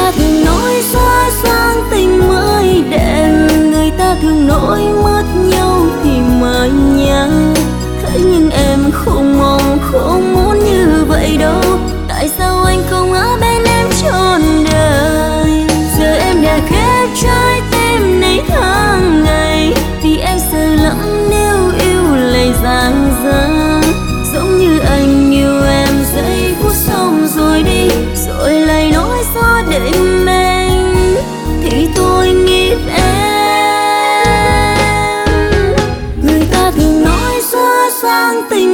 ta thường nói xa sang tình mới đẹp, người ta thường nói mất nhau thì mới nhớ. Thế nhưng em không mong không muốn như vậy đâu. Tại sao anh không ở bên em trọn đời? Giờ em đã khép trái tim này tháng ngày, vì em sợ lắm nếu yêu lại giang dở. Giống như anh yêu em giây phút xong rồi đi, rồi lại nói xa định mình, thì tôi nghiệp em. Người ta thường nói xa sang tình